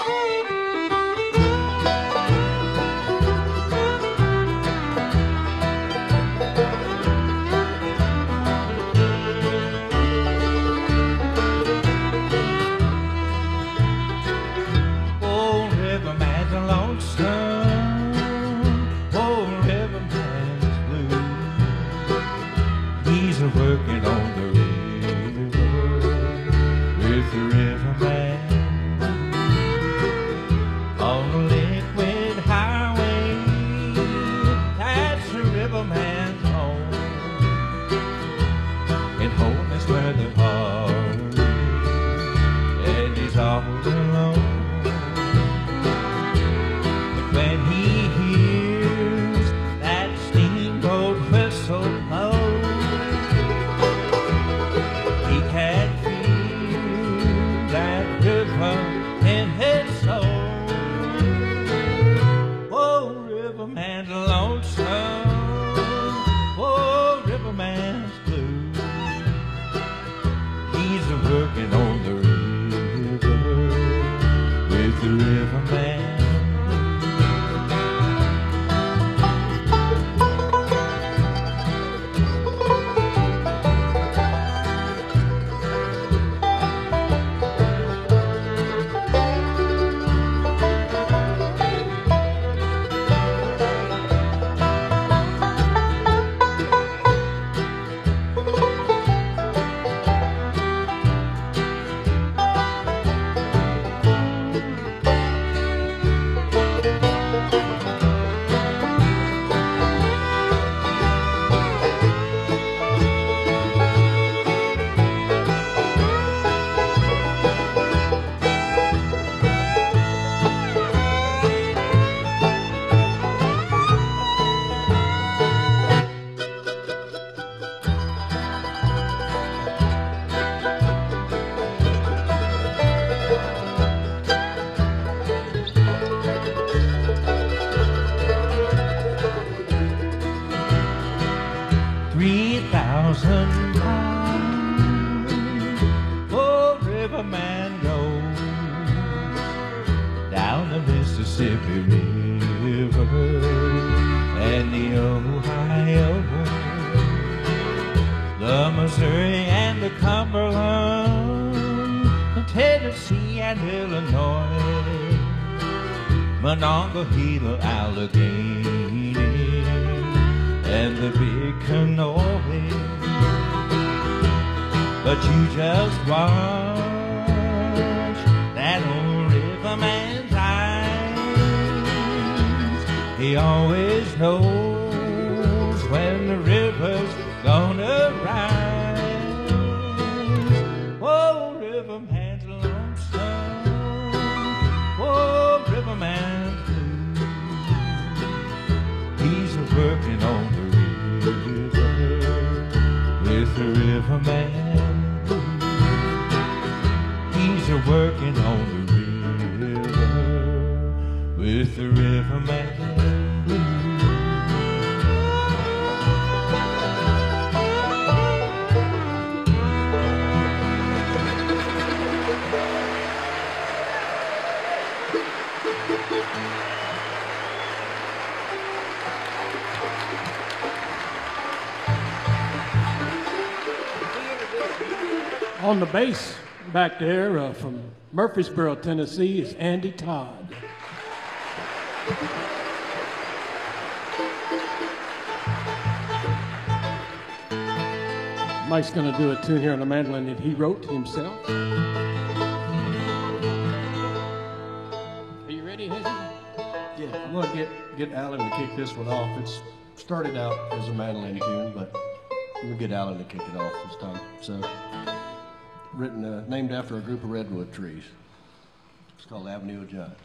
Working on the river with the riverman on the liquid highway. That's the riverman's home, and home is where the heart is, and he's all alone. But when he hears that steamboat whistle blow, in his soul. Oh, riverman's lonesome. Oh, riverman's blue. He's working on the river with the riverman. 3,000 miles, oh, riverman goes down the Mississippi River and the Ohio, the Missouri and the Cumberland, the Tennessee and Illinois, Monongahela, Allegheny, and the big Kanawha. But you just watch that old riverman's eyes. He always knows when the river's gonna rise. Oh, riverman's lonesome. Oh, riverman's blue. He's working on the river with the riverman. He's working on the river with the riverman. On the bass back there from Murfreesboro, Tennessee is Andy Todd. Mike's going to do a tune here on the mandolin that he wrote himself. Are you ready, Hezzy? Yeah, I'm going to get Alan to kick this one off. It's started out as a mandolin tune, but we'll get Alan to kick it off this time. So, named after a group of redwood trees. It's called Avenue of Giants.